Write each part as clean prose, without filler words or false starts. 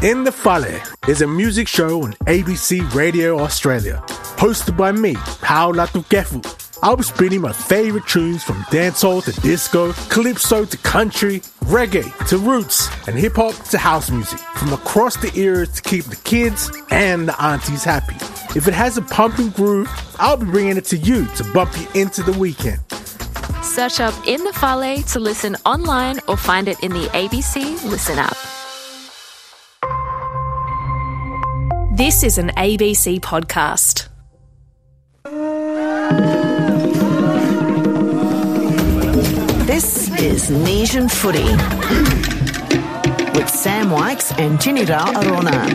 In the Fale is a music show on ABC Radio Australia, hosted by me, Paula Tukefu. I'll be spinning my favorite tunes from dancehall to disco, calypso to country, reggae to roots, and hip-hop to house music, from across the eras to keep the kids and the aunties happy. If it has a pumping groove, I'll be bringing it to you to bump you into the weekend. Search up In the Fale to listen online or find it in the ABC Listen app. This is an ABC podcast. This is Nesian Footy with Sam Wykes and Tinira Arona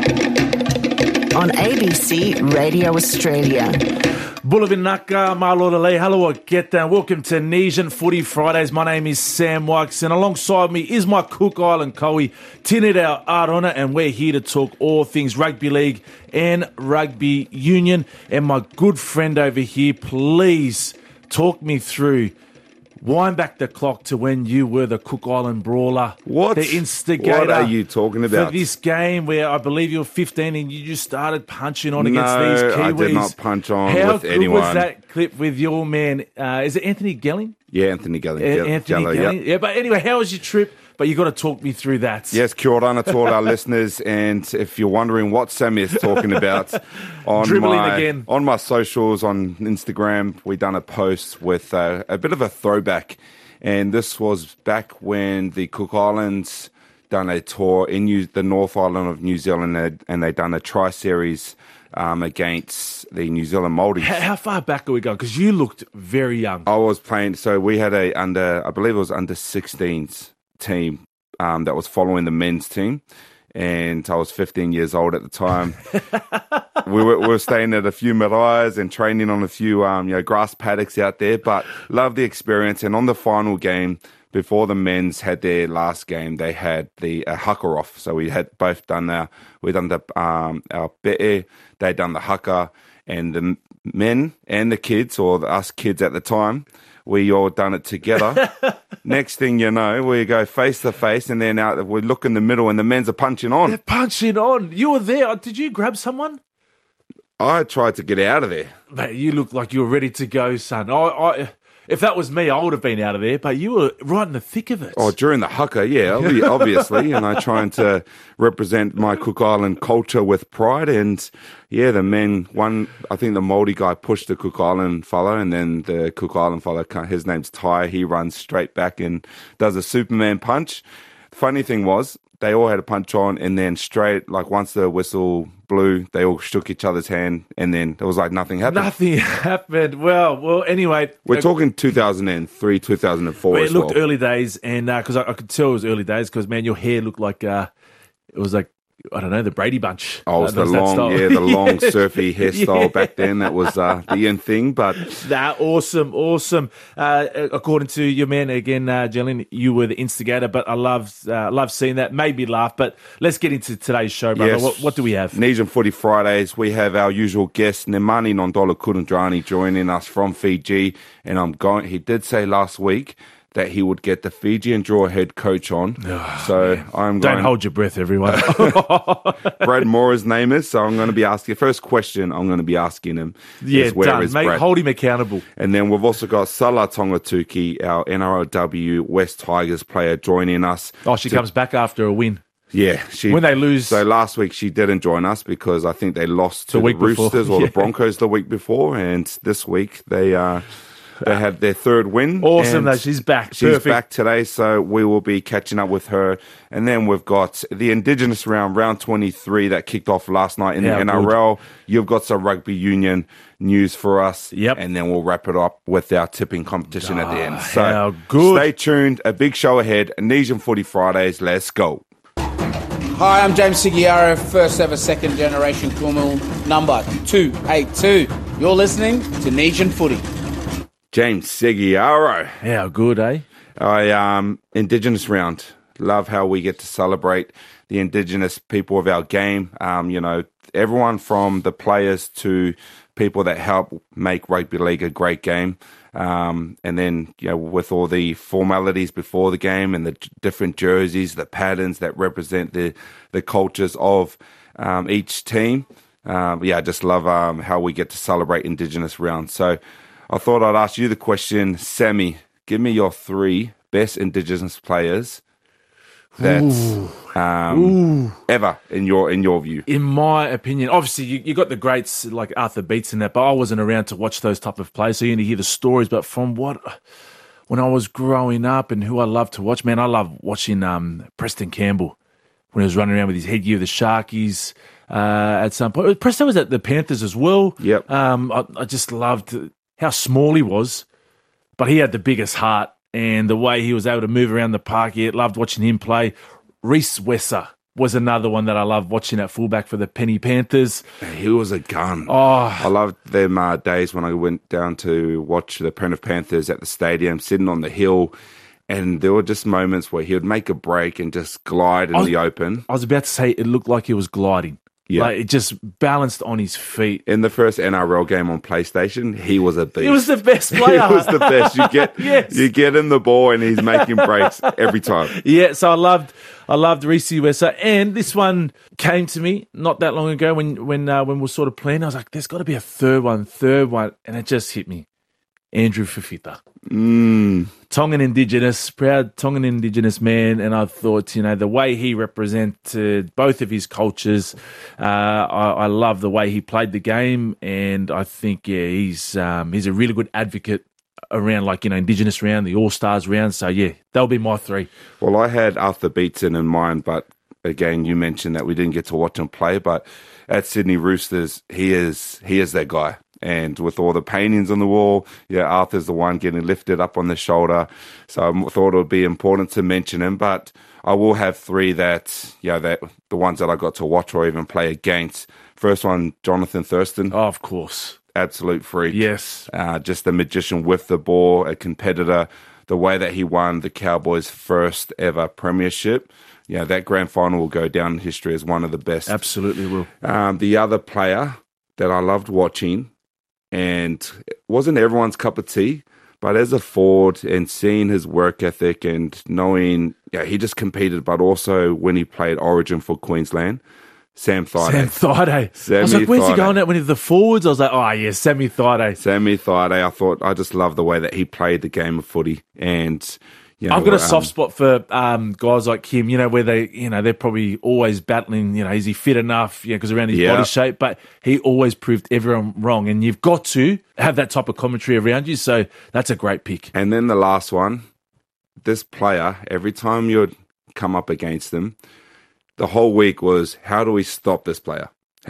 on ABC Radio Australia. Bulavinaka, Malorale, hello, get down. Welcome to Nesian Footy Fridays. My name is Sam Wykes, and alongside me is my Cook Island Cowie, Tinira Arona, and we're here to talk all things rugby league and rugby union. And my good friend over here, please talk me through. Wind back the clock to when you were the Cook Island brawler. What? The instigator. What are you talking about? For this game where I believe you were 15 and you just started punching on against these Kiwis. I did not punch on with anyone. How good was that clip with your man? Is it Anthony Gelling? Yeah, Anthony Gelling. Anthony Gelling. Yep. Yeah, but anyway, how was your trip? But you got to talk me through that. Yes, kia ora to all our listeners. And if you're wondering what Sam is talking about, on my socials, on Instagram, we done a post with a bit of a throwback. And this was back when the Cook Islands done a tour in the North Island of New Zealand, and they done a tri-series against the New Zealand Māoris. How far back are we going? Because you looked very young. I was playing, so we had I believe it was under 16s team that was following the men's team, and I was 15 years old at the time. we were staying at a few marais and training on a few grass paddocks out there, but loved the experience. And on the final game, before the men's had their last game, they had the haka off. So we had both done our be'e, they'd done the haka, and the men and the kids, or us kids at the time, we all done it together. Next thing you know, we go face to face, and then we look in the middle, and the men's are punching on. They're punching on. You were there. Did you grab someone? I tried to get out of there. Mate, you looked like you were ready to go, son. If that was me, I would have been out of there, but you were right in the thick of it. Oh, during the haka, yeah, obviously. And I trying to represent my Cook Island culture with pride. And yeah, the men, I think the Māori guy pushed the Cook Island fella, and then the Cook Island fella, his name's Ty, he runs straight back and does a Superman punch. The funny thing was, they all had a punch on, and then straight, like once the whistle blew, they all shook each other's hand, and then it was like nothing happened. Nothing happened. Well, anyway. We're talking 2003, 2004 It looked early days, and because I could tell it was early days, because, man, your hair looked like, it was like, I don't know, the Brady Bunch. Oh, it was the long surfy hairstyle back then. That was the in thing, but... Awesome. According to your man, again, Jelen, you were the instigator, but I love seeing that. Made me laugh, but let's get into today's show, brother. Yes. What do we have? Nesian Footy Fridays. We have our usual guest, Nemani Nondola Kurandrani, joining us from Fiji, and he did say last week that he would get the Fijian Draw head coach on. Don't hold your breath, everyone. Brad Moore's name is, so I'm going to be asking, first question I'm going to be asking him is where is Brad? Hold him accountable. And then we've also got Salah Tongatuki, our NRLW West Tigers player, joining us. Oh, she comes back after a win. Yeah. When they lose. So last week she didn't join us because I think they lost to the Roosters or the Broncos the week before, and this week they had their third win. Awesome, though. She's back. She's back today, so we will be catching up with her. And then we've got the Indigenous round 23, that kicked off last night in the NRL. You've got some rugby union news for us. Yep. And then we'll wrap it up with our tipping competition at the end. So how good. Stay tuned. A big show ahead. Nesian Footy Fridays. Let's go. Hi, I'm James Sigiaro, first ever second generation Kumul, number 282. You're listening to Nesian Footy. James Sigiaro. How good, eh? Indigenous round. Love how we get to celebrate the Indigenous people of our game. everyone from the players to people that help make rugby league a great game. And then, with all the formalities before the game and the different jerseys, the patterns that represent the cultures of each team. I just love how we get to celebrate Indigenous rounds. So I thought I'd ask you the question, Sammy, give me your 3 best Indigenous players that's ever in your view. In my opinion, obviously you got the greats like Arthur Beats in that, but I wasn't around to watch those type of players, so you only hear the stories. But from when I was growing up and who I loved to watch, man, I love watching Preston Campbell when he was running around with his headgear, the Sharkies. At some point, Preston was at the Panthers as well. Yep. I just loved how small he was, but he had the biggest heart. And the way he was able to move around the park, loved watching him play. Reece Wesser was another one that I loved watching at fullback for the Penny Panthers. He was a gun. Oh, I loved them days when I went down to watch the Penrith Panthers at the stadium, sitting on the hill, and there were just moments where he would make a break and just glide in the open. I was about to say it looked like he was gliding. Yeah. Like, it just balanced on his feet. In the first NRL game on PlayStation, he was a beast. He was the best player. He was the best. You get him the ball and he's making breaks every time. Yeah, so I loved Reece Wesser. And this one came to me not that long ago when we were sort of playing. I was like, there's got to be a third one. And it just hit me. Andrew Fifita. Tongan Indigenous, proud Tongan Indigenous man, and I thought, the way he represented both of his cultures, I love the way he played the game, and I think, he's a really good advocate around, Indigenous round, the All-Stars round, so they'll be my 3. Well, I had Arthur Beetson in mind, but again, you mentioned that we didn't get to watch him play, but at Sydney Roosters, he is that guy. And with all the paintings on the wall, Arthur's the one getting lifted up on the shoulder. So I thought it would be important to mention him. But I will have 3 that the ones that I got to watch or even play against. First one, Jonathan Thurston. Oh, of course. Absolute freak. Yes. Just a magician with the ball, a competitor. The way that he won the Cowboys' first ever premiership. That grand final will go down in history as one of the best. Absolutely will. The other player that I loved watching, and it wasn't everyone's cup of tea, but as a forward and seeing his work ethic and knowing, he just competed, but also when he played Origin for Queensland, Sam Thaiday. I was like, where's he going at when he's the forwards? I was like, Sammy Thaiday. I just love the way that he played the game of footy. And I've got a soft spot for guys like him, where they're probably always battling, is he fit enough, because around his body shape, but he always proved everyone wrong. And you've got to have that type of commentary around you. So that's a great pick. And then the last one, this player, every time you'd come up against him, the whole week was, how do we stop this player?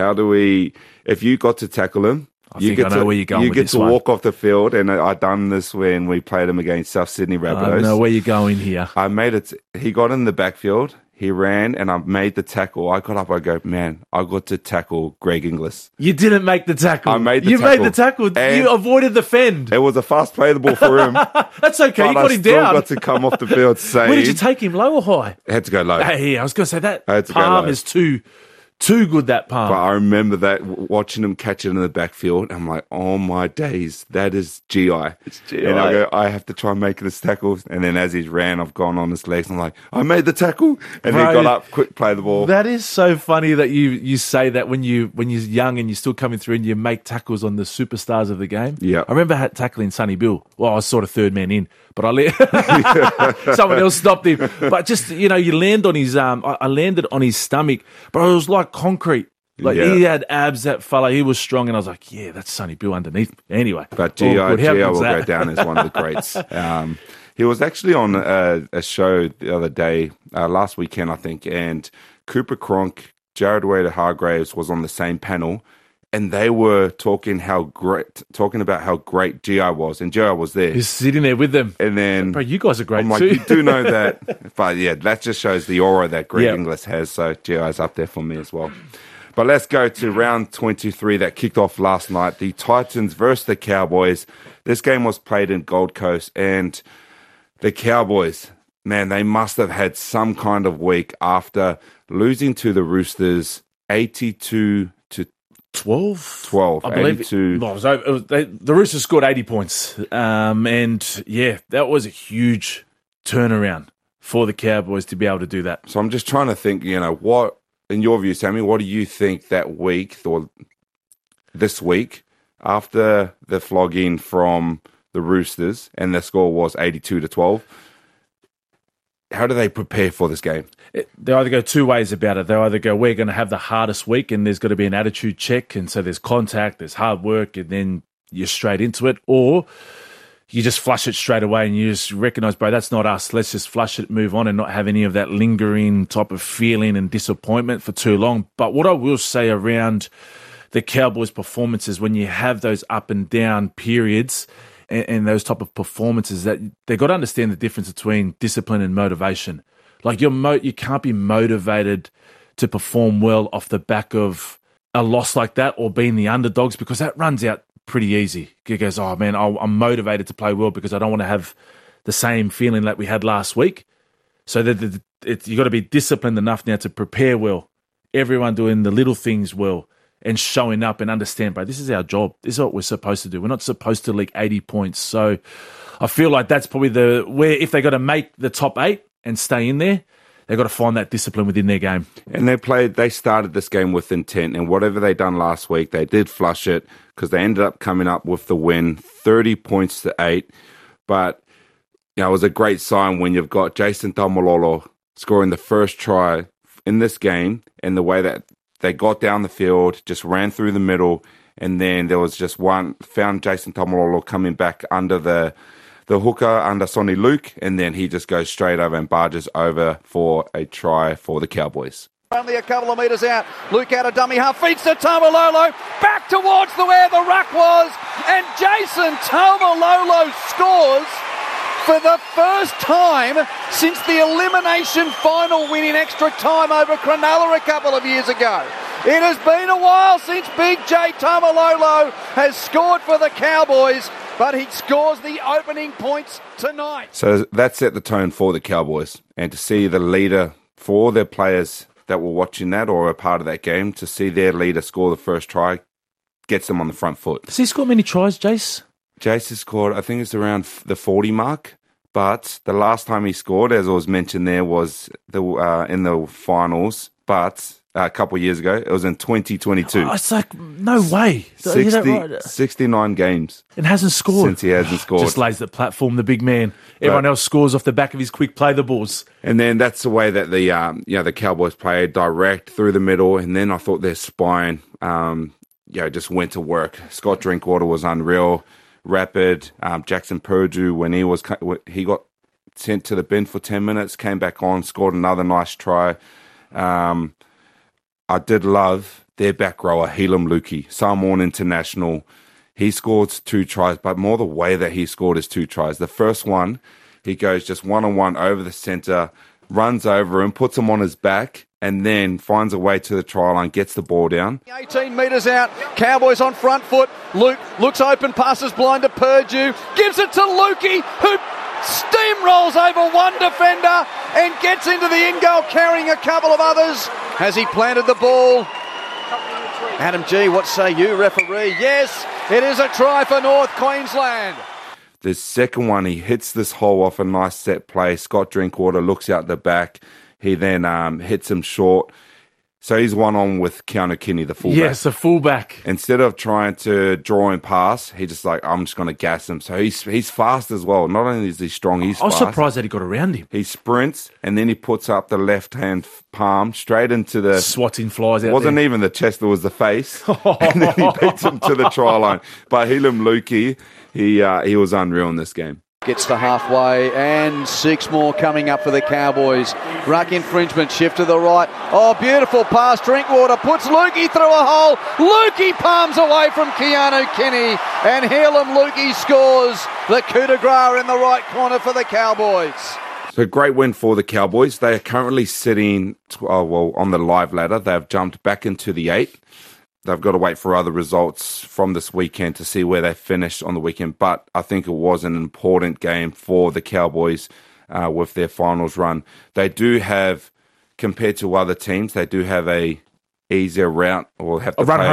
If you got to tackle him, I know where you're going with this one. You get to walk off the field, and I done this when we played him against South Sydney Rabbitohs. I know where you're going here. I made it. He got in the backfield. He ran, and I made the tackle. I got up. I go, man, I got to tackle Greg Inglis. You didn't make the tackle. I made the tackle. You made the tackle. You avoided the fend. It was a fast play the ball for him. That's okay. You got him down. I got to come off the field safe. Where did you take him, low or high? I had to go low. Hey, I was going to say that palm is too good, that palm. But I remember that, watching him catch it in the backfield. I'm like, oh my days, that is GI. It's GI. And I go, I have to try and make this tackle. And then as he's ran, I've gone on his legs. And I'm like, I made the tackle. And he got up, quick play the ball. That is so funny that you say that when you're young and you're still coming through and you make tackles on the superstars of the game. Yeah. I remember tackling Sonny Bill. Well, I was sort of third man in, but someone else stopped him. But just, you land on his I landed on his stomach, but it was like concrete. He had abs, that fella. He was strong, and I was like, that's Sonny Bill underneath me. Anyway. But Gio will go down as one of the greats. He was actually on a show the other day, last weekend, I think, and Cooper Cronk, Jared Wader-Hargreaves was on the same panel, and they were talking about how great GI was, and GI was there. He's sitting there with them. And then, bro, you guys are great I'm too. Like, you do know that. But that just shows the aura that Greg Inglis has, so GI's up there for me as well. But let's go to round 23 that kicked off last night. The Titans versus the Cowboys. This game was played in Gold Coast, and the Cowboys, man, they must have had some kind of week after losing to the Roosters 82-20 12? 12, I believe 82. The Roosters scored 80 points. And, yeah, that was a huge turnaround for the Cowboys to be able to do that. So I'm just trying to think, what, in your view, Sammy, what do you think that week or this week after the flogging from the Roosters and the score was 82-12, how do they prepare for this game? They either go two ways about it. They either go, we're going to have the hardest week and there's got to be an attitude check. And so there's contact, there's hard work, and then you're straight into it. Or you just flush it straight away and you just recognize, bro, that's not us. Let's just flush it, move on, and not have any of that lingering type of feeling and disappointment for too long. But what I will say around the Cowboys' performances, when you have those up and down periods and those type of performances, that they got to understand the difference between discipline and motivation. Like you can't be motivated to perform well off the back of a loss like that or being the underdogs, because that runs out pretty easy. It goes, oh man, I'm motivated to play well because I don't want to have the same feeling that we had last week. So you got to be disciplined enough now to prepare well. Everyone doing the little things well and showing up and understand, bro, this is our job. This is what we're supposed to do. We're not supposed to leak 80 points. So I feel like that's probably where if they got to make the top 8 and stay in there, they've got to find that discipline within their game. And they started this game with intent, and whatever they done last week, they did flush it because they ended up coming up with the win, 30 points to 8. But it was a great sign when you've got Jason Taumalolo scoring the first try in this game, and the way that they got down the field, just ran through the middle, and then there was just found Jason Taumalolo coming back under the hooker under Sonny Luke, and then he just goes straight over and barges over for a try for the Cowboys. Only a couple of metres out. Luke out of dummy half, feeds to Taumalolo, back towards where the ruck was, and Jason Taumalolo scores for the first time since the elimination final win in extra time over Cronulla a couple of years ago. It has been a while since Big J Taumalolo has scored for the Cowboys, but he scores the opening points tonight. So that set the tone for the Cowboys. And to see the leader, for their players that were watching that or a part of that game, to see their leader score the first try gets them on the front foot. Does he score many tries, Jace? Jace has scored, I think it's around the 40 mark. But the last time he scored, as I was mentioned there, was in the finals. But a couple of years ago, it was in 2022. Oh, it's like, no way. 69 games. And hasn't scored. Since he hasn't scored. Just lays the platform, the big man. Everyone else scores off the back of his quick play the balls. And then that's the way that the Cowboys played, direct through the middle. And then I thought their spine just went to work. Scott Drinkwater was unreal. Rapid. Jackson Purdue, when he got sent to the bin for 10 minutes, came back on, scored another nice try. I did love their back rower, Helam Luki, Samoan international. He scored 2 tries, but more the way that he scored his 2 tries. The first one, he goes just one-on-one over the centre, runs over him, puts him on his back, and then finds a way to the try line, gets the ball down. 18 metres out, Cowboys on front foot. Luke looks open, passes blind to Purdue, gives it to Lukey, who steamrolls over one defender and gets into the in goal, carrying a couple of others. Has he planted the ball? Adam G, what say you, referee? Yes, it is a try for North Queensland. The second one, he hits this hole off a nice set play. Scott Drinkwater looks out the back. He then hits him short. So he's one-on with Keanu Kinney, the fullback. Yes, the fullback. Instead of trying to draw him pass, he just I'm just going to gas him. So he's fast as well. Not only is he strong, he's fast. I was surprised that he got around him. He sprints, and then he puts up the left-hand palm straight into the... Swatting flies out. Wasn't even the chest, it was the face. And then he beats him to the try line. But Helam Lukey, he was unreal in this game. Gets to halfway, and 6 more coming up for the Cowboys. Ruck infringement, shift to the right. Oh, beautiful pass. Drinkwater puts Lukey through a hole. Lukey palms away from Keanu Kinney, and Helam Lukey scores the coup de grace in the right corner for the Cowboys. So great win for the Cowboys. They are currently sitting on the live ladder. They've jumped back into the 8. They've got to wait for other results from this weekend to see where they finish on the weekend. But I think it was an important game for the Cowboys with their finals run. They do have, compared to other teams, they do have a easier route or have to run play home.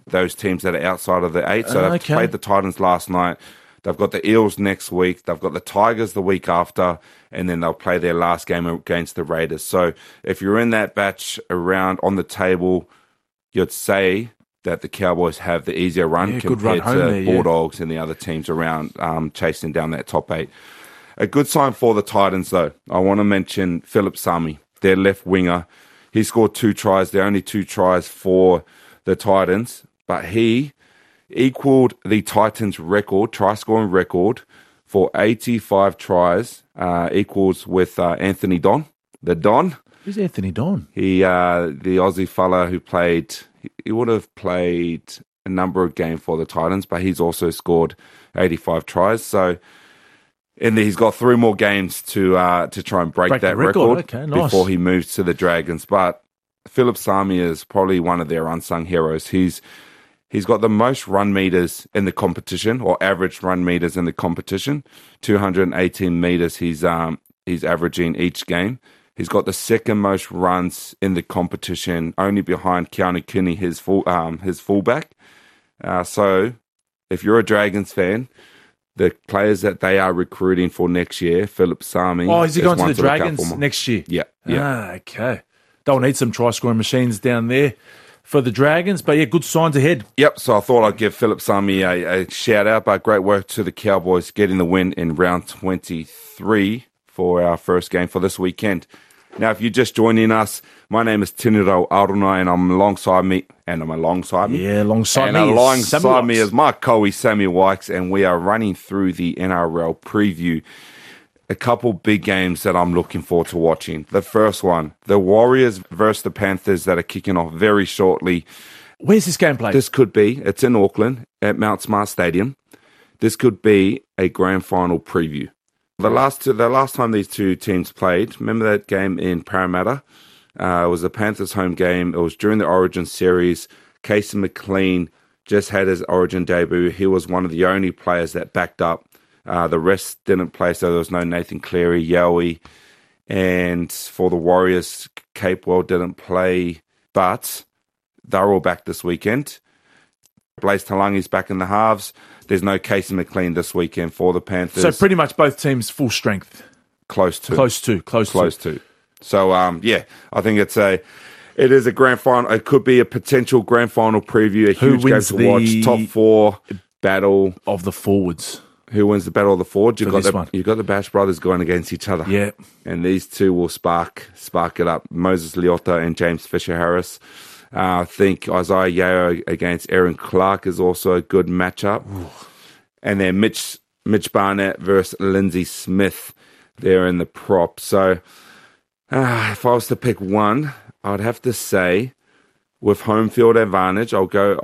those teams that are outside of the 8. So they've Okay. played the Titans last night. They've got the Eels next week. They've got the Tigers the week after, and then they'll play their last game against the Raiders. So if you're in that batch around on the table, you'd say that the Cowboys have the easier run Yeah, good run compared home to there, yeah. Bulldogs and the other teams around chasing down that top 8. A good sign for the Titans, though. I want to mention Philip Sami, their left winger. He scored 2 tries. There are only 2 tries for the Titans, but he equaled the Titans' record, try-scoring record, for 85 tries, equals with Anthony Don, the Don. Who's Anthony Don? He, the Aussie fella who played, he would have played a number of games for the Titans, but he's also scored 85 tries. So, and he's got 3 more games to try and break Break the that record. record Okay, nice. before he moves to the Dragons. But Philip Sami is probably one of their unsung heroes. He's got the most run meters in the competition, or average run meters in the competition, 218 meters. He's averaging each game. He's got the second most runs in the competition, only behind Keanu Kinney, his fullback. So, if you're a Dragons fan, the players that they are recruiting for next year, Philip Sami. Oh, is he going to one the look out Dragons for. next year? Yeah. Ah, okay. They'll need some try-scoring machines down there for the Dragons, but yeah, good signs ahead. Yep, so I thought I'd give Philip Sami a shout out, but great work to the Cowboys getting the win in round 23 for our first game for this weekend. Now, if you're just joining us, my name is Tiniro Aruna, and I'm alongside me. Yeah, alongside me. And is alongside Samuel me Wikes. is my Coe, Sammy Wikes, and we are running through the NRL preview. A couple big games that I'm looking forward to watching. The first one, the Warriors versus the Panthers, that are kicking off very shortly. Where's this game played? This could be, it's in Auckland at Mount Smart Stadium. This could be a grand final preview. The last time these two teams played, remember that game in Parramatta? It was the Panthers' home game. It was during the Origin series. Casey McLean just had his Origin debut. He was one of the only players that backed up. The rest didn't play, so there was no Nathan Cleary, Yowie. And for the Warriors, Capewell didn't play, but they're all back this weekend. Blaze Talangi's back in the halves. There's no Casey McLean this weekend for the Panthers. So pretty much both teams full strength. Close to. Close to. So, yeah, I think it is a grand final. It could be a potential grand final preview, a huge game wins to watch. Top 4 battle. Of the forwards. Who wins the battle of the forwards? For this one. You've got the Bash brothers going against each other. Yeah. And these two will spark it up. Moses Leota and James Fisher-Harris. I think Isaiah Yeo against Aaron Clark is also a good matchup. Ooh. And then Mitch Barnett versus Lindsay Smith there in the prop. So if I was to pick one, I'd have to say with home field advantage, I'll go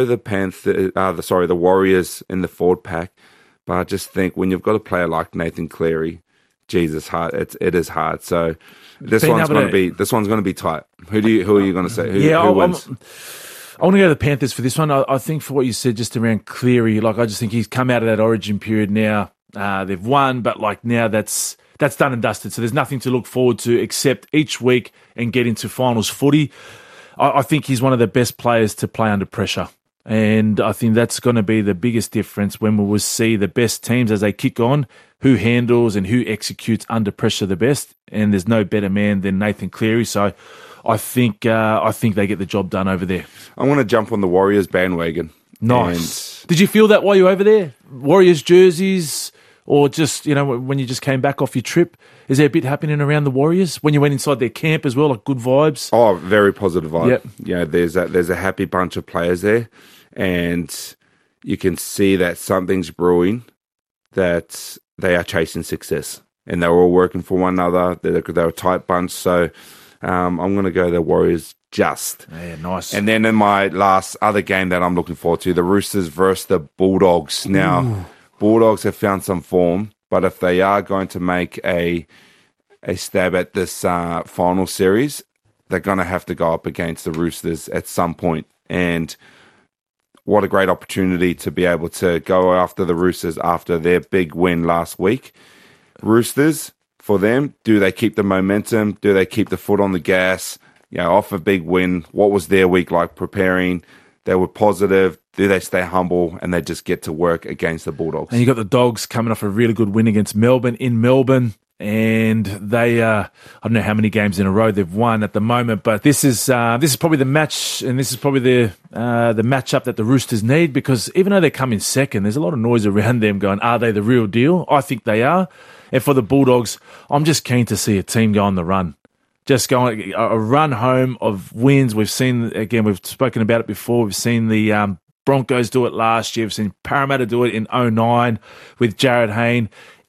the Warriors in the forward pack. But I just think when you've got a player like Nathan Cleary, Jesus, it is hard. So this one's going to be tight. Who are you going to say? Who wins? I want to go to the Panthers for this one. I think for what you said just around Cleary, I just think he's come out of that Origin period now. They've won, but now that's done and dusted. So there's nothing to look forward to except each week and get into finals footy. I think he's one of the best players to play under pressure. And I think that's going to be the biggest difference when we will see the best teams as they kick on, who handles and who executes under pressure the best. And there's no better man than Nathan Cleary. So I think they get the job done over there. I want to jump on the Warriors bandwagon. Nice. Did you feel that while you were over there? Warriors jerseys, or just, when you just came back off your trip? Is there a bit happening around the Warriors when you went inside their camp as well, like good vibes? Oh, very positive vibe. Yep. Yeah, there's a happy bunch of players there, and you can see that something's brewing, that they are chasing success, and they're all working for one another. They're a tight bunch, so I'm going to go the Warriors just. Yeah, nice. And then in my last other game that I'm looking forward to, the Roosters versus the Bulldogs. Now, Bulldogs have found some form, but if they are going to make a stab at this final series, they're going to have to go up against the Roosters at some point. And what a great opportunity to be able to go after the Roosters after their big win last week. Roosters, for them, do they keep the momentum? Do they keep the foot on the gas? Off a big win. What was their week like preparing? they were positive. Do they stay humble and they just get to work against the Bulldogs? And you got the Dogs coming off a really good win against Melbourne in Melbourne. And they, I don't know how many games in a row they've won at the moment, but this is probably the match, and this is probably the matchup that the Roosters need, because even though they come in second, there's a lot of noise around them going, are they the real deal? I think they are. And for the Bulldogs, I'm just keen to see a team go on the run. Just going a run home of wins. We've seen, again, we've spoken about it before. We've seen the Broncos do it last year. We've seen Parramatta do it in 2009 with Jared Hayne.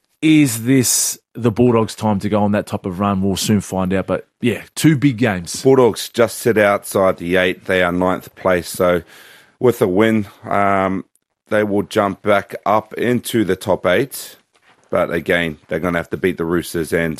Is this the Bulldogs' time to go on that type of run? We'll soon find out. But, yeah, 2 big games. Bulldogs just sit outside the 8. They are 9th place. So with a win, they will jump back up into the top 8. But, again, they're going to have to beat the Roosters. And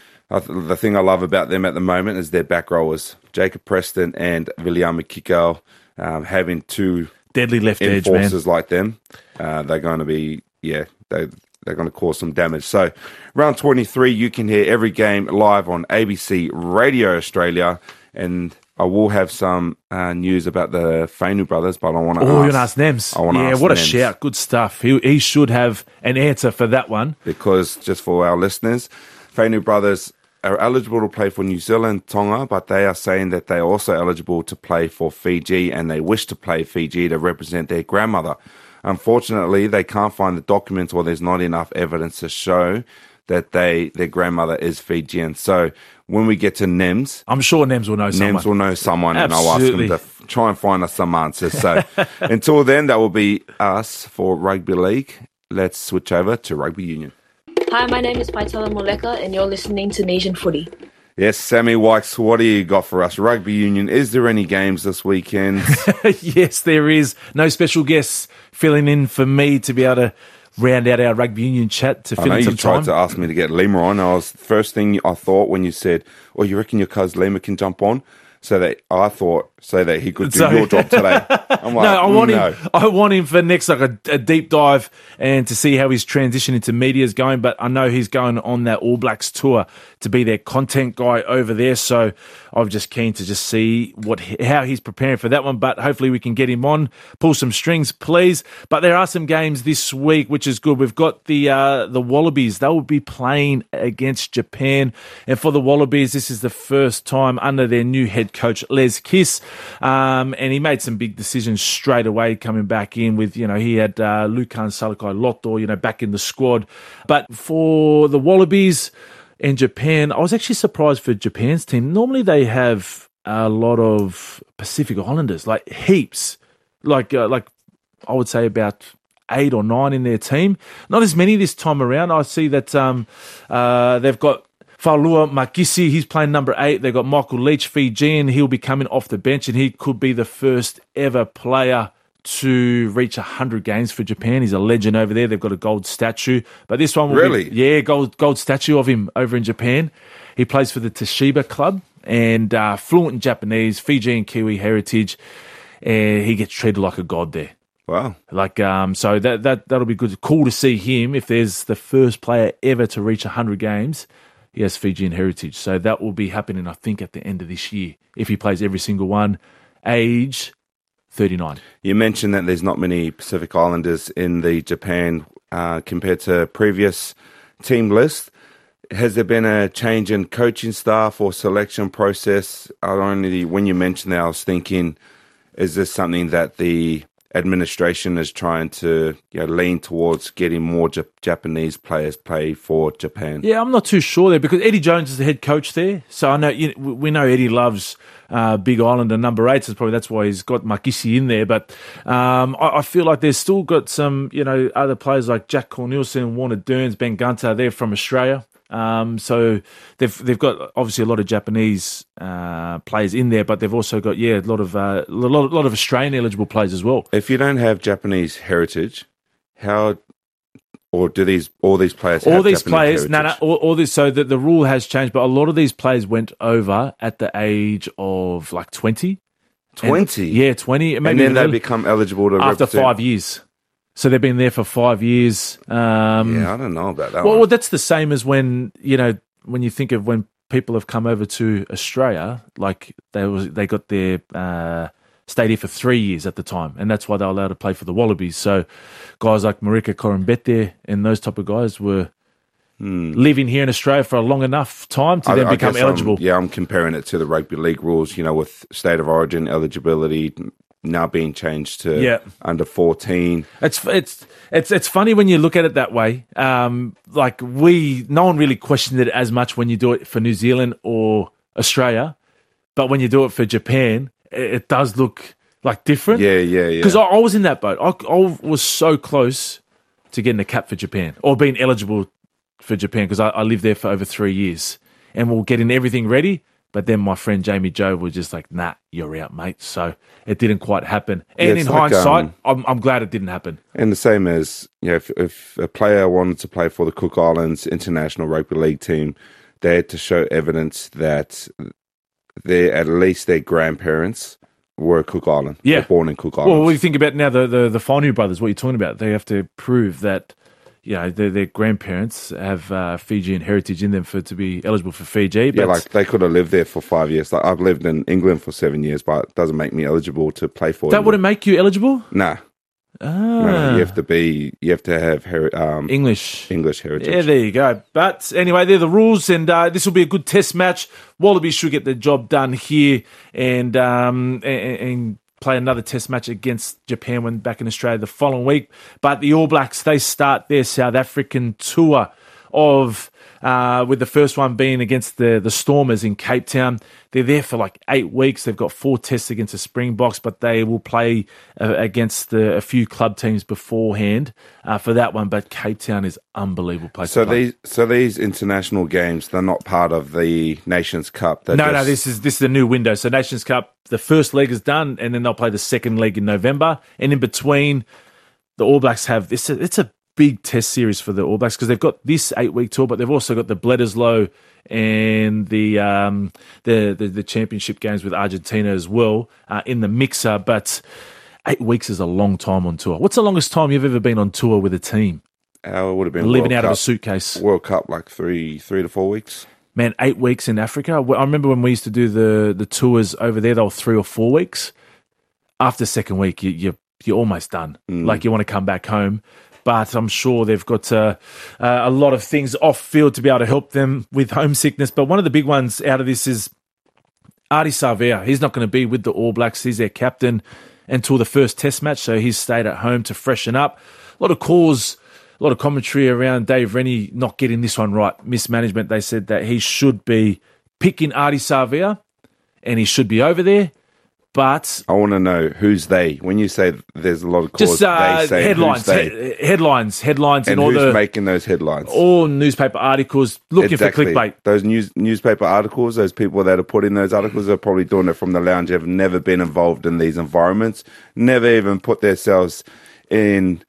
the thing I love about them at the moment is their back rowers, Jacob Preston and Viliame Kikau, having 2 deadly left edge enforcers like them. They're going to be, they're going to cause some damage. So, round 23, you can hear every game live on ABC Radio Australia. And I will have some news about the Fainu brothers, but I want to ask... Oh, you're going to ask Nems. Yeah, what Nems. A shout. Good stuff. He should have an answer for that one. Because, just for our listeners, Fainu brothers are eligible to play for New Zealand, Tonga, but they are saying that they are also eligible to play for Fiji, and they wish to play Fiji to represent their grandmother. Unfortunately, they can't find the documents, or there's not enough evidence to show that their grandmother is Fijian. So when we get to NEMS... I'm sure NEMS will know someone. NEMS will know someone, Absolutely. and I'll ask them to try and find us some answers. So until then, that will be us for Rugby League. Let's switch over to Rugby Union. Hi, my name is Paitala Moleka, and you're listening to Nation Footy. Yes, Sammy Wykes, what do you got for us? Rugby Union, is there any games this weekend? Yes, there is. No special guests filling in for me to be able to round out our Rugby Union chat to fill in some time. You tried to ask me to get Lima on. First thing I thought when you said, "Oh, you reckon your cuz Lima can jump on?" So that he could do your job today. I'm like, I want him for next, like a deep dive, and to see how his transition into media is going. But I know he's going on that All Blacks tour to be their content guy over there. So I'm just keen to just see how he's preparing for that one. But hopefully we can get him on, pull some strings, please. But there are some games this week, which is good. We've got the Wallabies. They will be playing against Japan, and for the Wallabies, this is the first time under their new head coach Les Kiss, and he made some big decisions straight away coming back in with, he had Lukan Salakai-Loto, back in the squad. But for the Wallabies and Japan, I was actually surprised for Japan's team. Normally they have a lot of Pacific Islanders, like heaps, like I would say about 8 or 9 in their team. Not as many this time around. I see that they've got Faulua Makisi, he's playing number 8. They've got Michael Leach, Fijian. He'll be coming off the bench, and he could be the first ever player to reach 100 games for Japan. He's a legend over there. They've got a gold statue. But this one will be gold statue of him over in Japan. He plays for the Toshiba club, and fluent in Japanese, Fiji and Kiwi heritage. And he gets treated like a god there. Wow. So that'll be good. Cool to see him. If there's the first player ever to reach 100 games, he has Fijian heritage. So that will be happening, I think, at the end of this year, if he plays every single one. Age 39. You mentioned that there's not many Pacific Islanders in the Japan compared to previous team lists. Has there been a change in coaching staff or selection process? When you mentioned that, I was thinking, is this something that the administration is trying to lean towards getting more Japanese players play for Japan? Yeah, I'm not too sure there, because Eddie Jones is the head coach there. So I know we know Eddie loves Big Island and number 8. So probably that's why he's got Makisi in there. But I feel like there's still got some other players like Jack Cornelison, Warner Dearns, Ben Gunter. They're from Australia. So they've got obviously a lot of Japanese players in there, but they've also got a lot of Australian eligible players as well. If you don't have Japanese heritage, do all these players have Japanese heritage? So the rule has changed, but a lot of these players went over at the age of like 20. 20? 20. And then they become eligible to after represent 5 years. So they've been there for 5 years. I don't know about that. Well, that's the same as when you think of when people have come over to Australia, like they got their stayed here for 3 years at the time, and that's why they were allowed to play for the Wallabies. So guys like Marika Korombete and those type of guys were living here in Australia for a long enough time to then become eligible. I'm comparing it to the rugby league rules, with state of origin eligibility now being changed to under 14. It's funny when you look at it that way. No one really questioned it as much when you do it for New Zealand or Australia, but when you do it for Japan, it does look like different. Yeah. Because I was in that boat. I was so close to getting a cap for Japan or being eligible for Japan because I lived there for over 3 years, and we're getting everything ready. But then my friend Jamie Joe was just like, nah, you're out, mate. So it didn't quite happen. And in hindsight, I'm glad it didn't happen. And the same as, if a player wanted to play for the Cook Islands International Rugby League team, they had to show evidence that at least their grandparents were Cook Island. Yeah. Were born in Cook Islands. Well, what do you think about now the Whanau brothers, what you're talking about? They have to prove that their grandparents have Fijian heritage in them to be eligible for Fiji. But they could have lived there for 5 years. Like I've lived in England for 7 years, but it doesn't make me eligible to play for That wouldn't make you eligible? Nah. No, you have to have English heritage. Yeah, there you go. But anyway, they're the rules, and this will be a good test match. Wallabies should get the job done here and play another test match against Japan when back in Australia the following week. But the All Blacks, they start their South African tour of with the first one being against the Stormers in Cape Town. They're there for like 8 weeks. They've got 4 tests against the Springboks, but they will play against a few club teams beforehand for that one. But Cape Town is unbelievable place to play. So these international games, they're not part of the Nations Cup. No, this is a new window. So Nations Cup, the first leg is done, and then they'll play the second leg in November. And in between, the All Blacks have this. It's a big test series for the All Blacks because they've got this 8-week tour, but they've also got the Bledisloe and the championship games with Argentina as well in the mixer. But 8 weeks is a long time on tour. What's the longest time you've ever been on tour with a team? It would have been living World out Cup, of a suitcase. World Cup, like 3 to 4 weeks. Man, 8 weeks in Africa. I remember when we used to do the tours over there, they were 3 or 4 weeks. After the second week, you're almost done. Like you want to come back home. But I'm sure they've got a lot of things off field to be able to help them with homesickness. But one of the big ones out of this is Ardie Savea. He's not going to be with the All Blacks. He's their captain until the first test match. So he's stayed at home to freshen up. A lot of calls, a lot of commentary around Dave Rennie not getting this one right. Mismanagement. They said that he should be picking Ardie Savea and he should be over there. But I want to know who's they. When you say there's a lot of calls, just they say headlines, headlines, and all who's making those headlines? All newspaper articles looking for clickbait. Those newspaper articles, those people that are putting those articles are probably doing it from the lounge. Have never been involved in these environments. Never even put themselves in.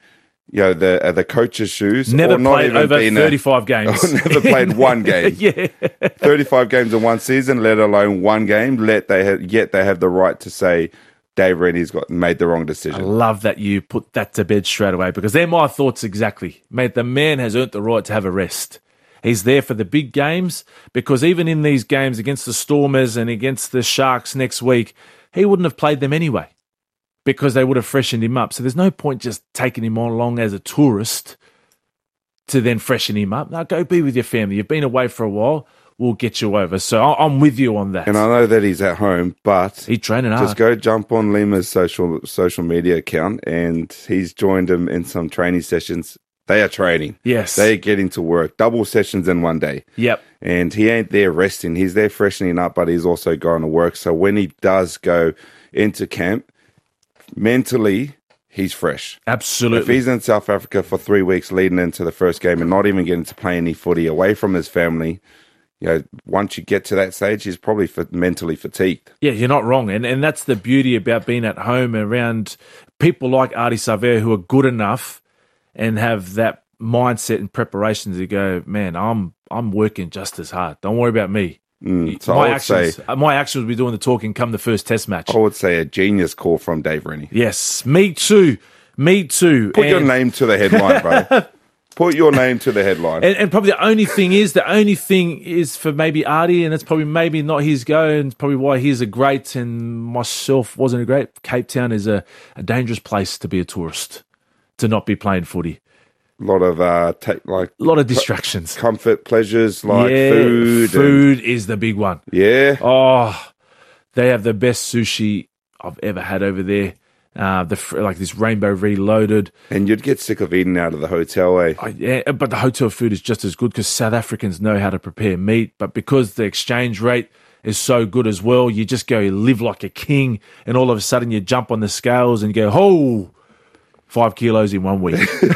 The coach's shoes. Never or not played even over 35 games. Never played one game. Yeah. 35 games in one season, let alone one game. Yet they have the right to say Dave Rennie's made the wrong decision. I love that you put that to bed straight away because they're my thoughts exactly. Mate, the man has earned the right to have a rest. He's there for the big games because even in these games against the Stormers and against the Sharks next week, he wouldn't have played them anyway. Because they would have freshened him up. So there's no point just taking him along as a tourist to then freshen him up. Now, go be with your family. You've been away for a while. We'll get you over. So I'm with you on that. And I know that he's at home, but he's training hard. Just go jump on Lima's social media account, and he's joined him in some training sessions. They are training. Yes. They're getting to work. Double sessions in one day. Yep. And he ain't there resting. He's there freshening up, but he's also going to work. So when he does go into camp, mentally, he's fresh. Absolutely. If he's in South Africa for 3 weeks leading into the first game and not even getting to play any footy away from his family, once you get to that stage, he's probably mentally fatigued. Yeah, you're not wrong. And that's the beauty about being at home around people like Ardie Savea who are good enough and have that mindset and preparation to go, man, I'm working just as hard. Don't worry about me. So my actions will be doing the talking come the first test match. I would say a genius call from Dave Rennie. Yes, me too. Put your name to the headline, bro. Put your name to the headline. And probably the only thing is for maybe Artie, and it's probably maybe not his go, and it's probably why he's a great and myself wasn't a great. Cape Town is a dangerous place to be a tourist, to not be playing footy. A lot of a lot of distractions, comfort, pleasures like food. Food is the big one. Yeah. Oh, they have the best sushi I've ever had over there. This Rainbow Reloaded. And you'd get sick of eating out of the hotel, eh? Yeah, but the hotel food is just as good because South Africans know how to prepare meat. But because the exchange rate is so good as well, you just go, you live like a king, and all of a sudden you jump on the scales and go, oh, 5 kilos in 1 week.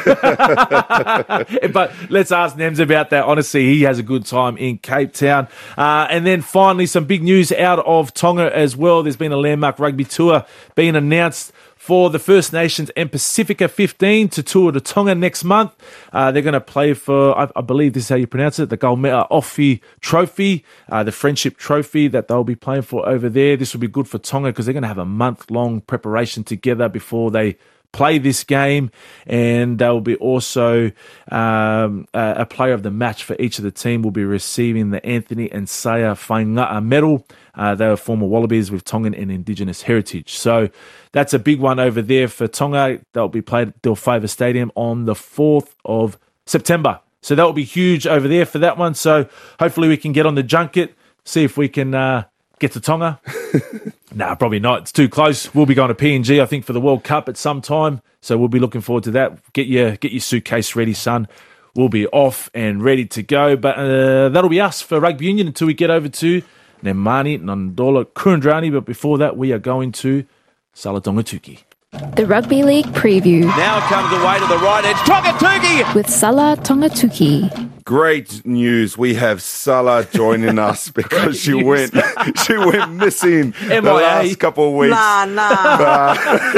But let's ask Nems about that. Honestly, he has a good time in Cape Town. And then finally, some big news out of Tonga as well. There's been a landmark rugby tour being announced for the First Nations and Pacifica 15 to tour to Tonga next month. They're going to play for, I believe this is how you pronounce it, the Galmea Offie Trophy, the Friendship Trophy that they'll be playing for over there. This will be good for Tonga because they're going to have a month-long preparation together before they play this game, and there will be also a player of the match for each of the team will be receiving the Anthony and Saya Whainga'a medal. They are former Wallabies with Tongan and Indigenous heritage. So that's a big one over there for Tonga. They'll be played at Del Fava Stadium on the 4th of September. So that will be huge over there for that one. So hopefully we can get on the junket, see if we can get to Tonga. Nah, probably not. It's too close. We'll be going to PNG, I think, for the World Cup at some time. So we'll be looking forward to that. Get your suitcase ready, son. We'll be off and ready to go. But that'll be us for Rugby Union until we get over to Nemani, Nandola, Kurandrani. But before that, we are going to Salatonga Tuki. The Rugby League preview. Now comes away to the right edge. Tongatuki! With Salah Tongatuki. Great news. We have Salah joining us because she went missing the last couple of weeks. Nah.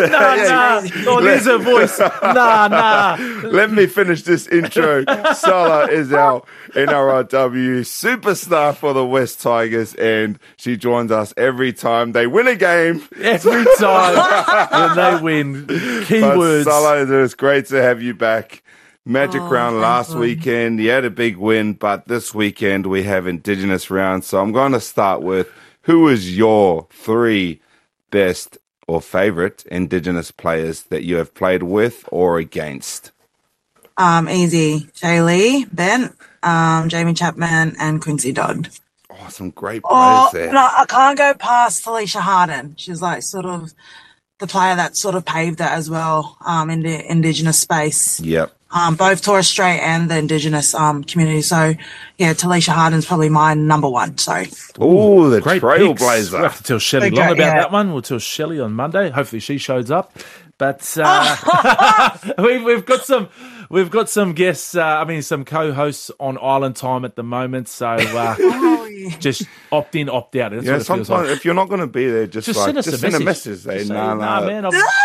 Oh, there's her voice. Nah. Let me finish this intro. Salah is our NRLW superstar for the West Tigers, and she joins us every time they win a game. Every time when they win. Keywords. Salah, it's great to have you back. Magic round last weekend, you had a big win, but this weekend we have Indigenous round. So I'm going to start with, who is your 3 best or favourite Indigenous players that you have played with or against? Easy. Shaylee, Ben, Jamie Chapman and Quincy Dodd. Oh, some great players there. No, I can't go past Felicia Harden. She's like sort of the player that sort of paved that as well in the Indigenous space. Yep. Both Torres Strait and the Indigenous community. So, yeah, Talisha Harden's probably my number 1. So, oh, the great trailblazer. We'll have to tell Shelley Long about that one. We'll tell Shelley on Monday. Hopefully she shows up. But we've got some guests. Some co-hosts on Island Time at the moment. So just opt in, opt out. That's what it feels like. If you're not going to be there, just send a message. Say, nah, man.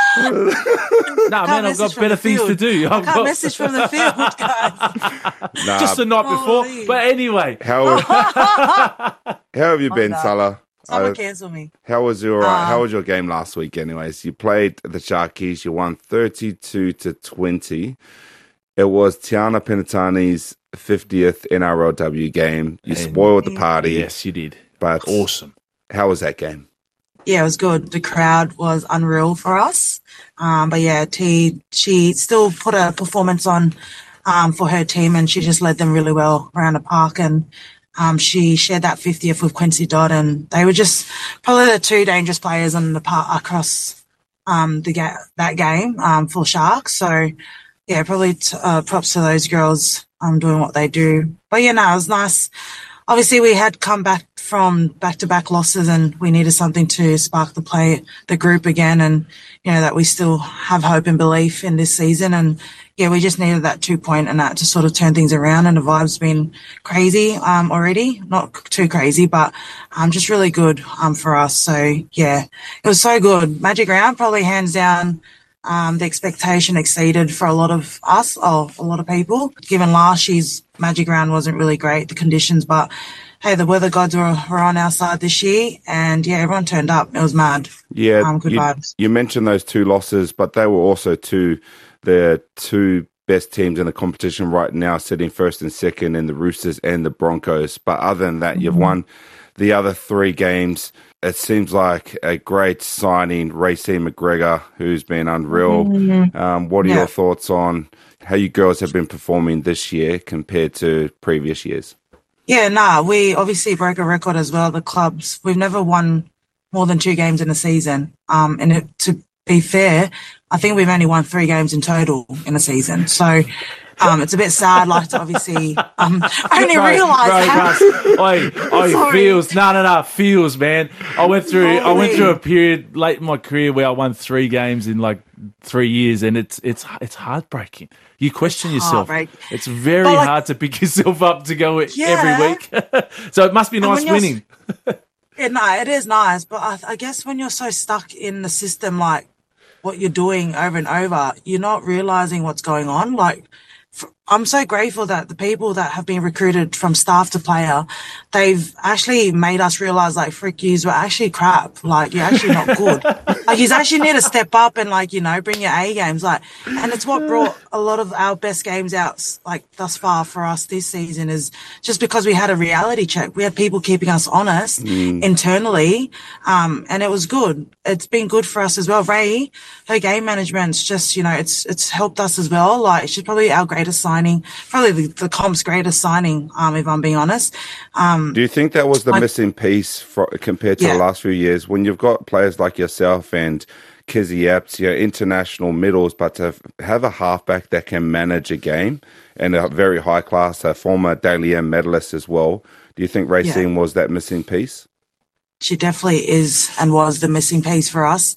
I've got better things to do. I can't message from the field, guys. Just the night before. But anyway, how have you been, Salah? Someone cancel me. How was your game last week? Anyways, you played the Sharkies. You won 32-20. It was Tiana Penatani's 50th NRLW game. You spoiled the party. Yes, you did. But awesome. How was that game? Yeah, it was good. The crowd was unreal for us. But yeah, she still put a performance on for her team, and she just led them really well around the park. And she shared that 50th with Quincy Dodd, and they were just probably the 2 dangerous players on the park across that game for Sharks. So yeah, probably props to those girls doing what they do. But yeah, no, it was nice. Obviously, we had come back from back-to-back losses, and we needed something to spark the group again, and that we still have hope and belief in this season. And yeah, we just needed that 2-point and that to sort of turn things around. And the vibe's been crazy already, not too crazy, but just really good for us. So yeah, it was so good. Magic round, probably hands down. The expectation exceeded for a lot of us, a lot of people. Given last year's Magic round wasn't really great, the conditions, but hey, the weather gods were on our side this year, and yeah, everyone turned up. It was mad. Yeah, good vibes. You mentioned those 2 losses, but they were also the 2 best teams in the competition right now, sitting first and second in the Roosters and the Broncos. But other than that, you've won the other 3 games. It seems like a great signing, Racine McGregor, who's been unreal. What are your thoughts on how you girls have been performing this year compared to previous years? Yeah, we obviously broke a record as well. The clubs, we've never won more than 2 games in a season. To be fair, I think we've only won 3 games in total in a season. So it's a bit sad, like, to obviously I only realised how... feels, man. I went through a period late in my career where I won 3 games in like 3 years, and it's heartbreaking. You question yourself. It's very hard to pick yourself up to go every week. So it must be nice winning. It is nice, but I guess when you're so stuck in the system, like what you're doing over and over, you're not realising what's going on. Like, I'm so grateful that the people that have been recruited from staff to player, they've actually made us realise, like, frick, yous were actually crap. Like, you're actually not good. Like, you actually need to step up and, like, bring your A games. Like, and it's what brought a lot of our best games out, like, thus far for us this season, is just because we had a reality check. We had people keeping us honest internally, and it was good. It's been good for us as well. Ray, her game management's just, it's helped us as well. Like, she's probably our greatest signing, probably the comp's greatest signing, if I'm being honest. Do you think that was the missing piece compared to the last few years, when you've got players like yourself and Kizzy Epps, international middles, but to have a halfback that can manage a game and a very high class, a former Dally M medalist as well? Do you think Racine was that missing piece? She definitely is and was the missing piece for us.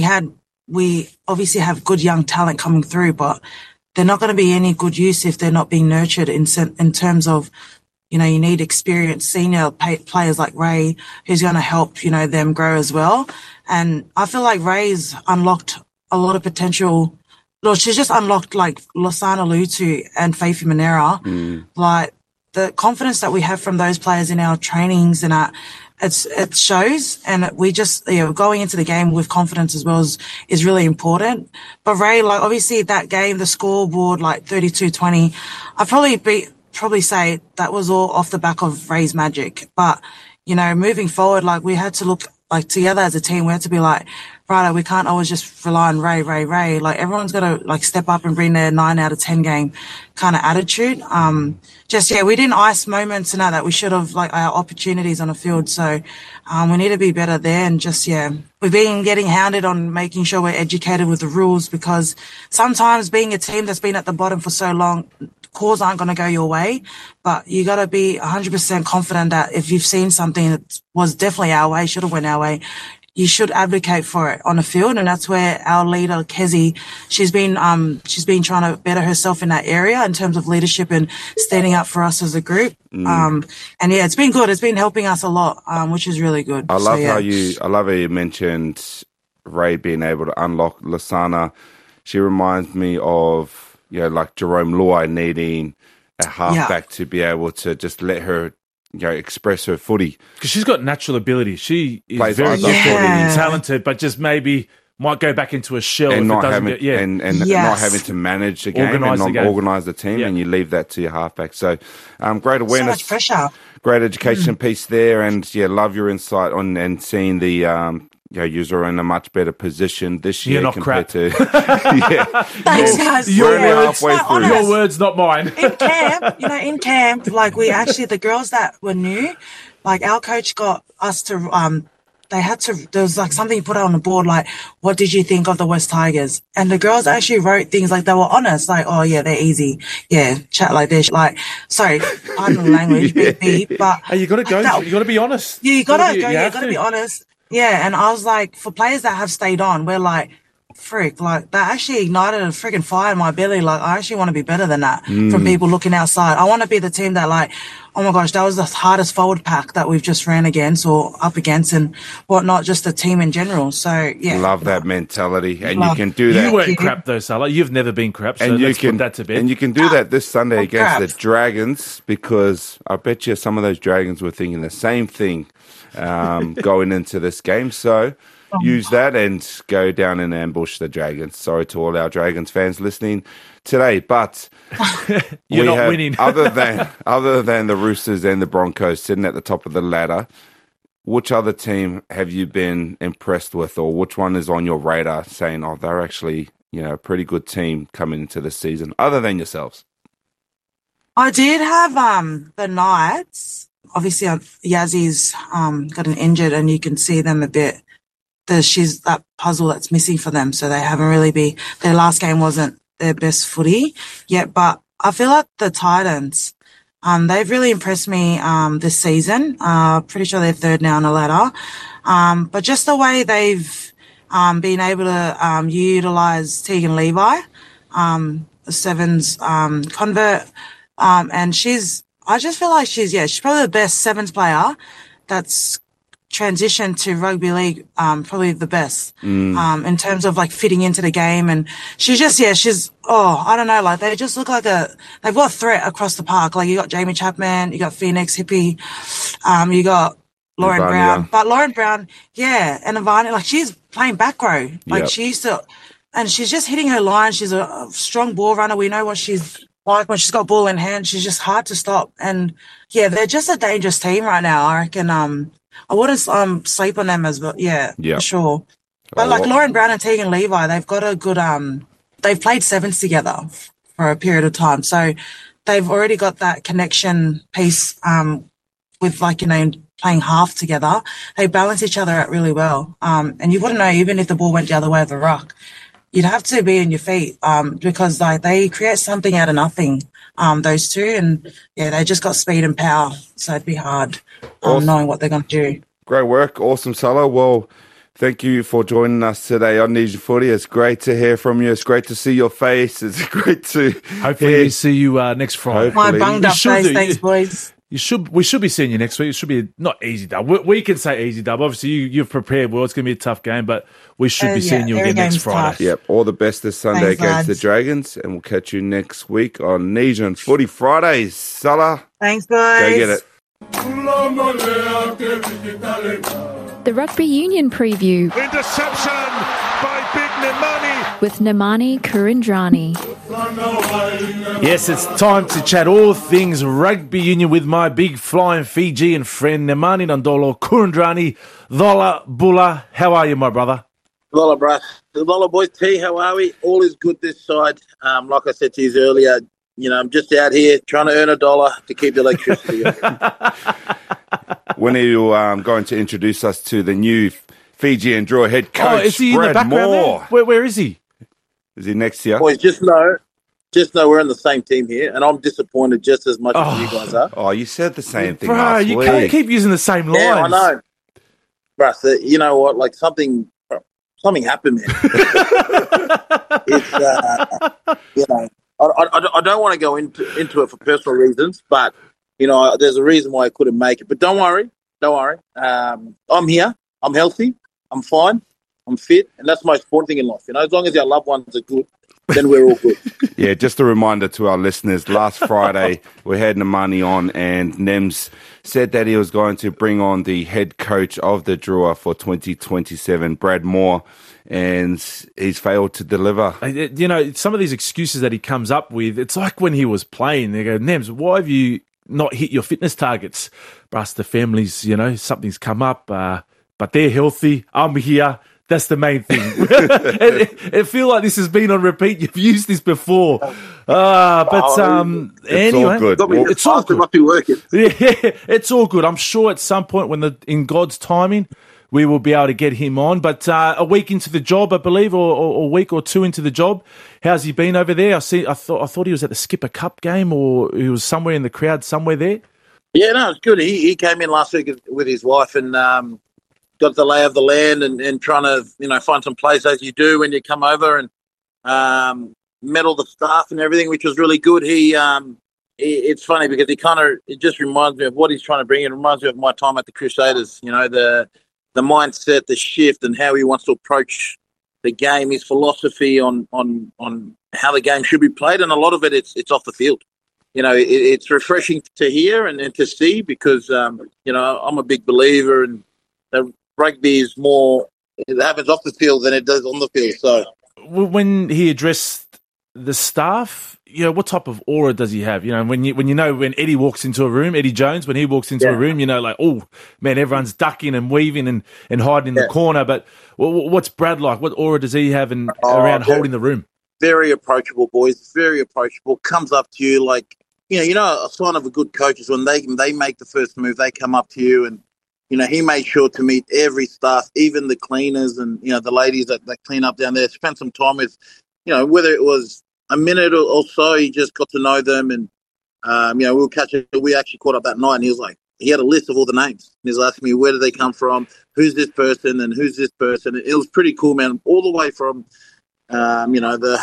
We obviously have good young talent coming through, but they're not going to be any good use if they're not being nurtured in terms of, you need experienced senior players like Ray, who's going to help, them grow as well. And I feel like Ray's unlocked a lot of potential. Well, she's just unlocked, like, Losana Lutu and Faithy Monera. Like, the confidence that we have from those players in our trainings and it shows, and we just, going into the game with confidence as well is really important. But Ray, like, obviously that game, the scoreboard, like 32-20, I'd probably say that was all off the back of Ray's magic. But, moving forward, like, we had to look, like, together as a team. We had to be like, right, we can't always just rely on Ray. Like, everyone's got to, like, step up and bring their 9 out of 10 game kind of attitude. We didn't ice moments and that we should have, like, our opportunities on the field. So, we need to be better there. And we've been getting hounded on making sure we're educated with the rules, because sometimes being a team that's been at the bottom for so long, calls aren't going to go your way, but you got to be 100% confident that if you've seen something that was definitely our way, should have went our way, you should advocate for it on the field. And that's where our leader, Kezi, she's been trying to better herself in that area in terms of leadership and standing up for us as a group. It's been good. It's been helping us a lot, which is really good. I love how you mentioned Ray being able to unlock Losana. She reminds me of, like Jerome Luai needing a halfback to be able to just let her, express her footy. Because she's got natural ability. She is very talented, but just maybe might go back into a shell and if not it doesn't having not having to manage the game and organise the team, and you leave that to your halfback. So, great awareness, so much pressure, great education piece there, and love your insight on and seeing the. You're in a much better position this year compared to. Thanks, guys. Your words, not mine. In camp, like, we actually, the girls that were new, like, our coach got us to, there was like something put out on the board, like, what did you think of the West Tigers? And the girls actually wrote things like, they were honest, like, oh yeah, they're easy. Yeah, chat like this. Like, sorry, pardon the language, beep, but. You gotta go, you gotta be honest. Yeah, you gotta be honest. Yeah, and I was like, for players that have stayed on, we're like, frick, like, that actually ignited a freaking fire in my belly. Like, I actually want to be better than that from people looking outside. I want to be the team that, like, oh my gosh, that was the hardest forward pack that we've just ran against or up against and whatnot, just the team in general. So, yeah. Love that mentality. And you can do that. You weren't crap, though, Salah. You've never been crap, so let's put that to bed. And you can do that this Sunday against the Dragons, because I bet you some of those Dragons were thinking the same thing going into this game. So, use that and go down and ambush the Dragons. Sorry to all our Dragons fans listening today, but you're not winning. other than the Roosters and the Broncos sitting at the top of the ladder, which other team have you been impressed with, or which one is on your radar saying, oh, they're actually, a pretty good team coming into the season, other than yourselves? I did have the Knights. Obviously, Yazzy's got an injured, and you can see them a bit. She's that puzzle that's missing for them, so they haven't really their last game wasn't their best footy yet. But I feel like the Titans, they've really impressed me this season. Pretty sure they're third now on the ladder. But just the way they've been able to utilise Tegan Levi, the Sevens convert, and I just feel like she's probably the best Sevens player that's transitioned to rugby league, probably the best in terms of like fitting into the game. And I don't know, like they just look like they've got a threat across the park. Like you got Jamie Chapman, you got Phoenix Hippie, you got Lauren Brown. But Lauren Brown, and Ivani, like she's playing back row. Like and she's just hitting her line. She's a strong ball runner. We know what she's like when she's got ball in hand. She's just hard to stop. And they're just a dangerous team right now. I reckon, I wouldn't sleep on them for sure. But Lauren Brown and Tegan Levi, they've got a good they've played sevens together for a period of time. So they've already got that connection piece with playing half together. They balance each other out really well. And you wouldn't know even if the ball went the other way of the ruck. You'd have to be on your feet because they create something out of nothing, those two. And, they just got speed and power, so it'd be hard knowing what they're going to do. Great work. Awesome, Salah. Well, thank you for joining us today on Nesian Footy. It's great to hear from you. It's great to see your face. It's great to hopefully we see you next Friday. My bunged up face, thanks, boys. We should be seeing you next week. It should be not easy dub. We can say easy dub. Obviously, you've prepared well. It's going to be a tough game, but we should be seeing you again next Friday. Tough. Yep. All the best this Sunday against the Dragons, and we'll catch you next week on Nesian Footy Fridays. Salah. Thanks, guys. Go get it. The Rugby Union Preview. Interception by Big Nemani. With Nemani Kurindrani. Yes, it's time to chat all things rugby union with my big flying Fijian friend, Nemani Nandolo Kurindrani. Thola Bula, how are you, my brother? Thola, bro. Thola, boys. T, how are we? All is good this side. Like I said to you earlier, I'm just out here trying to earn $1 to keep the electricity on. When are you going to introduce us to the new Fijian Drua head coach, is he Brad in the background Moore? There? Where is he? Is he next year? Boys, just know we're in the same team here, and I'm disappointed just as much as you guys are. Oh, you said the same thing last week. You can't keep using the same lines. Yeah, I know. Bro, so you know what? Like something happened, man. It's, I don't want to go into it for personal reasons, but, there's a reason why I couldn't make it. But don't worry. I'm here. I'm healthy. I'm fine. I'm fit. And that's the most important thing in life. As long as our loved ones are good, then we're all good. Yeah, just a reminder to our listeners, last Friday we had Nemani on, and Nems said that he was going to bring on the head coach of the Drua for 2027, Brad Moore, and he's failed to deliver. Some of these excuses that he comes up with, it's like when he was playing, they go, Nems, why have you not hit your fitness targets? Brass, the families, something's come up, but they're healthy. I'm here. That's the main thing. I feel like this has been on repeat. You've used this before. Anyway, all good. It's all good. Must be working. Yeah, it's all good. I'm sure at some point in God's timing, we will be able to get him on. But a week into the job, I believe, or a week or two into the job, how's he been over there? I thought he was at the Skipper Cup game, or he was somewhere in the crowd somewhere there. Yeah, no, it's good. He came in last week with his wife and got the lay of the land and trying to find some place as you do when you come over, and met all the staff and everything, which was really good. It's funny because it just reminds me of what he's trying to bring. It reminds me of my time at the Crusaders. The mindset, the shift, and how he wants to approach the game. His philosophy on how the game should be played, and a lot of it's off the field. It's refreshing to hear and to see because I'm a big believer in that rugby is more it happens off the field than it does on the field. So when he addressed the staff, what type of aura does he have? When Eddie walks into a room, Eddie Jones, when he walks into a room, like, oh man, everyone's ducking and weaving and hiding in the corner. But what's Brad like? What aura does he have around holding the room? Very approachable, boys. Very approachable. Comes up to you like, a sign of a good coach is when they make the first move, they come up to you, and he made sure to meet every staff, even the cleaners and the ladies that clean up down there. Spent some time with, whether it was a minute or so, he just got to know them, and we actually caught up that night, and he had a list of all the names. And he was asking me, where do they come from? Who's this person and who's this person? It was pretty cool, man. All the way from the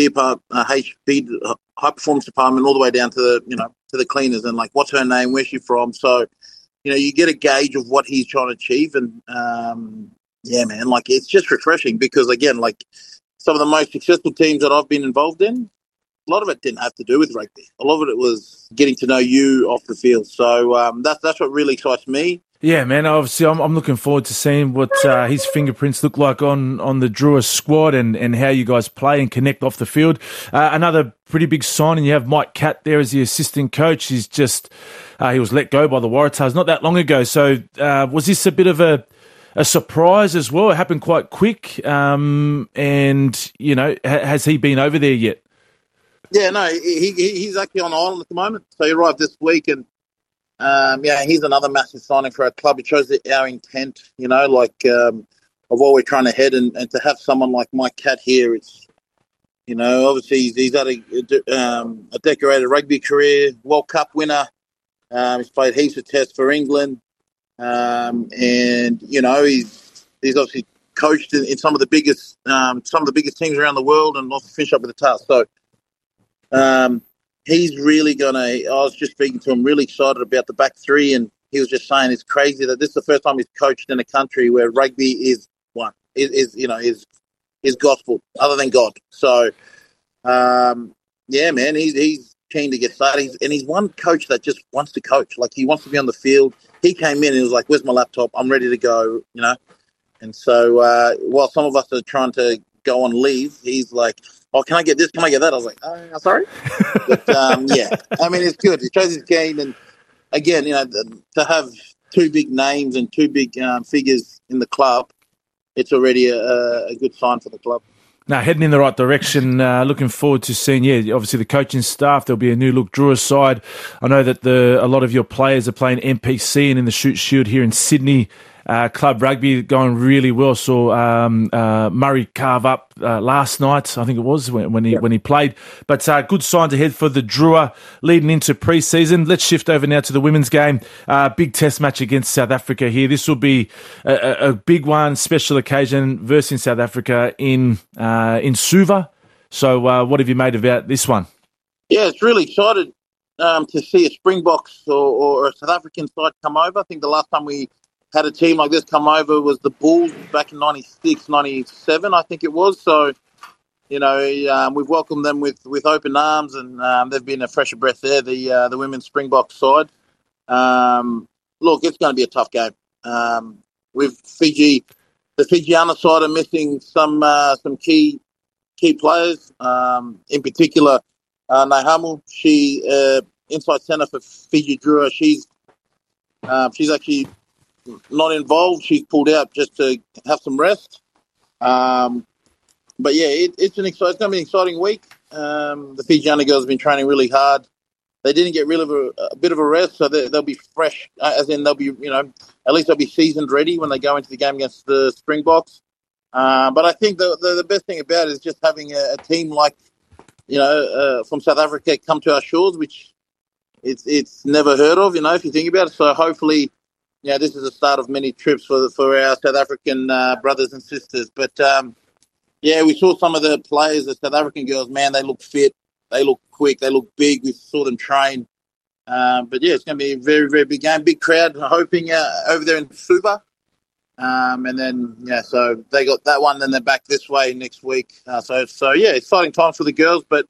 HP high performance department, all the way down to the cleaners, and like, what's her name? Where's she from? So, you get a gauge of what he's trying to achieve, and man, like, it's just refreshing because, again, like, some of the most successful teams that I've been involved in, a lot of it didn't have to do with rugby. A lot of it was getting to know you off the field. So that's what really excites me. Yeah, man. Obviously, I'm looking forward to seeing what his fingerprints look like on the Drua squad and how you guys play and connect off the field. Another pretty big signing, you have Mike Catt there as the assistant coach. He's just he was let go by the Waratahs not that long ago. So was this a bit of a surprise as well? It happened quite quick. And, has he been over there yet? Yeah, no, he's actually on Ireland at the moment. So he arrived this week, and he's another massive signing for our club. It shows our intent, of what we're trying to head, and to have someone like Mike Catt here, it's, obviously he's had a decorated rugby career, World Cup winner. He's played heaps of tests for England, and he's obviously coached in some of the biggest teams around the world, and also finished up with the task. So he's really I was just speaking to him, really excited about the back three, and he was just saying it's crazy that this is the first time he's coached in a country where rugby is gospel, other than God. So, man, he's keen to get started. And he's one coach that just wants to coach. Like, he wants to be on the field. He came in and he was like, where's my laptop? I'm ready to go, And so while some of us are trying to go on leave, he's like, oh, can I get this? Can I get that? I was like, sorry. But, I mean, it's good. It shows his game. And, again, to have two big names and two big figures in the club, it's already a good sign for the club. Now, heading in the right direction, looking forward to seeing, obviously the coaching staff. There'll be a new look Drua side. I know that a lot of your players are playing NPC and in the Shoot Shield here in Sydney. Club rugby going really well. Saw Murray carve up last night, I think it was, when he played. But good signs ahead for the Drua leading into pre-season. Let's shift over now to the women's game. Big test match against South Africa here. This will be a big one, special occasion versus South Africa in Suva. So what have you made about this one? Yeah, it's really excited to see a Springboks or a South African side come over. I think the last time we had a team like this come over was the Bulls back in 96, 97, I think it was. So, we've welcomed them with open arms, and they've been a fresher breath there, the women's Springbok side. Look, it's going to be a tough game. With Fiji, the Fijiana side are missing some key players, in particular Naihamu. She, inside centre for Fiji Drua, she's actually not involved. She's pulled out just to have some rest. But yeah, it's going to be an exciting week. The Fijiana girls have been training really hard. They didn't get rid of a bit of a rest, so they'll be fresh. As in, they'll be at least they'll be seasoned ready when they go into the game against the Springboks. But I think the best thing about it is just having a team like from South Africa come to our shores, which it's never heard of. If you think about it. So hopefully, this is the start of many trips for our South African brothers and sisters. But, we saw some of the players, the South African girls, man, they look fit, they look quick, they look big. We saw them train. But, it's going to be a very, very big game, big crowd, hoping over there in Suva. And then, so they got that one, then they're back this way next week. Exciting times for the girls. But,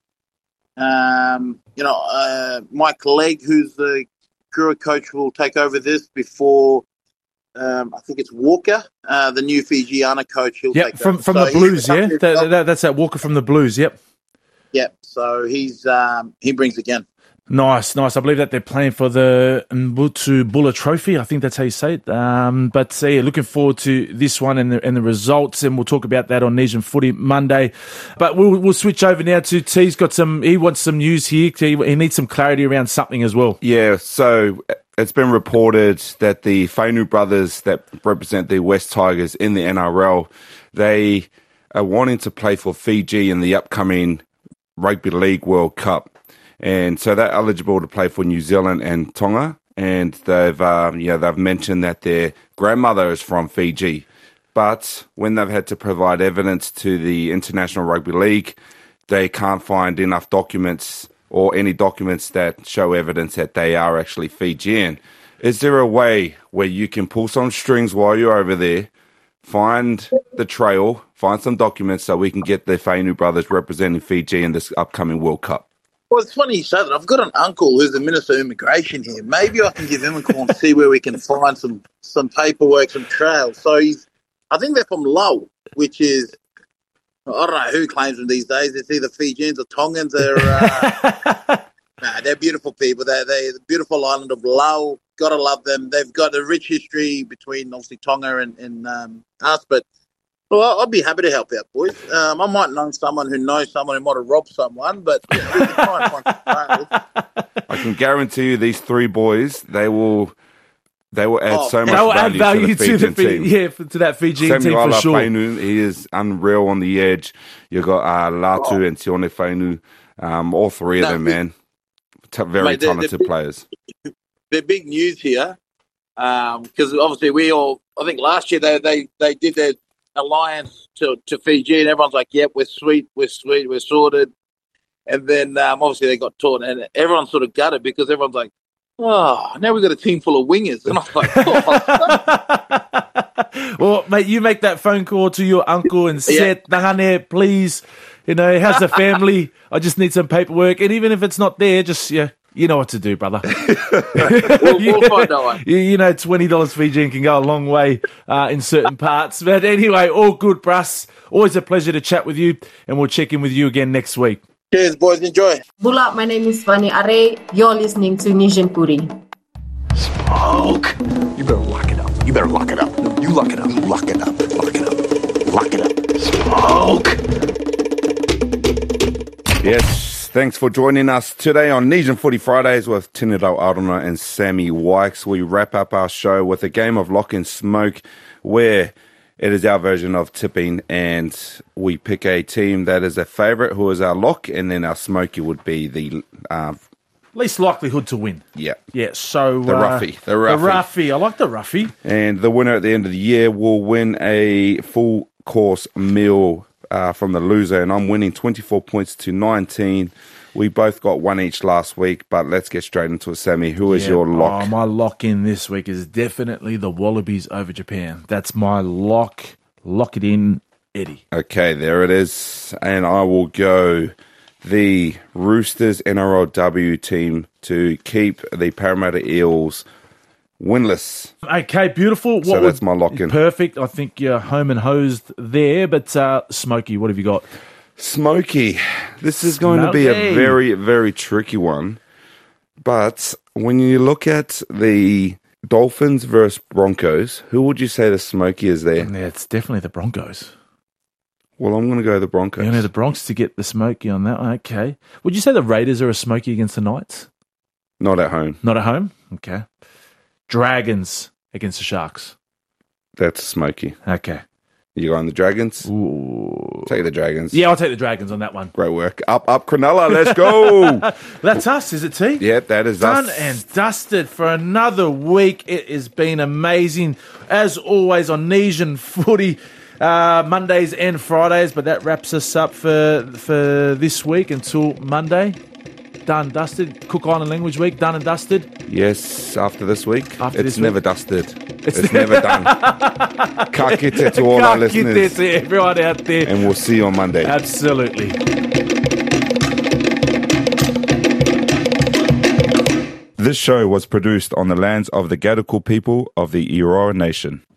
Mike Legg, who's the Drua coach, will take over this before I think it's Walker, the new Fijiana coach. He'll Yep, take from that. So the he's Blues, yeah? the- That's that Walker from the Blues, yep. Yep. So he brings again. Nice. I believe that they're playing for the Mbutu Bulla Trophy. I think that's how you say it. But yeah, looking forward to this one and the results, and we'll talk about that on Nesian Footy Monday. But we'll switch over now to T's got some. He wants some news here. He needs some clarity around something as well. Yeah, so it's been reported that the Fainu brothers that represent the West Tigers in the NRL, they are wanting to play for Fiji in the upcoming Rugby League World Cup. And so they're eligible to play for New Zealand and Tonga. And they've mentioned that their grandmother is from Fiji. But when they've had to provide evidence to the International Rugby League, they can't find enough documents or any documents that show evidence that they are actually Fijian. Is there a way where you can pull some strings while you're over there, find the trail, find some documents so we can get the Fainu brothers representing Fiji in this upcoming World Cup? Well, it's funny you say that. I've got an uncle who's the Minister of Immigration here. Maybe I can give him a call and see where we can find some paperwork, some trails. So I think they're from Lau, which is, I don't know who claims them these days. It's either Fijians or Tongans. They're beautiful people. They're the beautiful island of Lau. Gotta love them. They've got a rich history between obviously Tonga and us, but well, I'd be happy to help out, boys. I might know someone who knows someone who might have robbed someone, but we can try and find some trails. I can guarantee you these three boys, they will add so much value to the Fijian team. Yeah, to that Fijian team for sure. Fainu, he is unreal on the edge. You've got Latu and Tione Fainu, all three of them, man. Very talented players. They're big news here because obviously I think last year they did their alliance to Fiji, and everyone's like, "Yep, we're sweet, we're sorted." And then obviously they got taught, and everyone's sort of gutted because everyone's like, "Oh, now we've got a team full of wingers." And I'm like, "Oh." Well, mate, you make that phone call to your uncle and said, "Nangane, please, how's the family? I just need some paperwork." And even if it's not there, just you know what to do, brother. We'll find out one. $20 Fijian can go a long way in certain parts. But anyway, all good, Bruss. Always a pleasure to chat with you, and we'll check in with you again next week. Cheers, boys. Enjoy. Bula, my name is Vani Are. You're listening to Nesian Footy. Smoke. You better lock it up. You better lock it up. You lock it up. Lock it up. Lock it up. Lock it up. Smoke. Yes. Thanks for joining us today on Nesian Footy Fridays with Tinirau Arona and Sammy Wykes. We wrap up our show with a game of Lock and Smoke where it is our version of tipping and we pick a team that is a favourite who is our lock, and then our smoky would be the least likelihood to win. Yeah. Yeah, so The roughie. The roughie. I like the roughie. And the winner at the end of the year will win a full course meal from the loser, and I'm winning 24 points to 19. We both got one each last week, but let's get straight into it, Sammy. Who is your lock? My lock in this week is definitely the Wallabies over Japan. That's my lock. Lock it in, Eddie. Okay, there it is. And I will go the Roosters NRLW team to keep the Parramatta Eels winless. Okay, beautiful. So that's my lock-in. Perfect. I think you're home and hosed there. But Smokey, what have you got? Smokey. This is going to be a very, very tricky one. But when you look at the Dolphins versus Broncos, who would you say the Smokey is there? Yeah, it's definitely the Broncos. Well, I'm going to go the Broncos. You're going to the Bronx to get the Smokey on that one. Okay. Would you say the Raiders are a Smokey against the Knights? Not at home. Not at home? Okay. Dragons against the Sharks. That's Smokey. Okay. You going the Dragons? Ooh. Take the Dragons. Yeah, I'll take the Dragons on that one. Great work. Up, Cronulla. Let's go. That's us, is it, T? Yep, that is Done us. and dusted for another week. It has been amazing. As always on Nesian Footy, Mondays and Fridays, but that wraps us up for this week until Monday. Done, dusted. Cook Island Language Week, done and dusted. Yes, after this week. It's this never week. Dusted. It's never done. Ka kite to all our listeners. Ka kite to everyone out there. And we'll see you on Monday. Absolutely. This show was produced on the lands of the Gadigal people of the Eora Nation.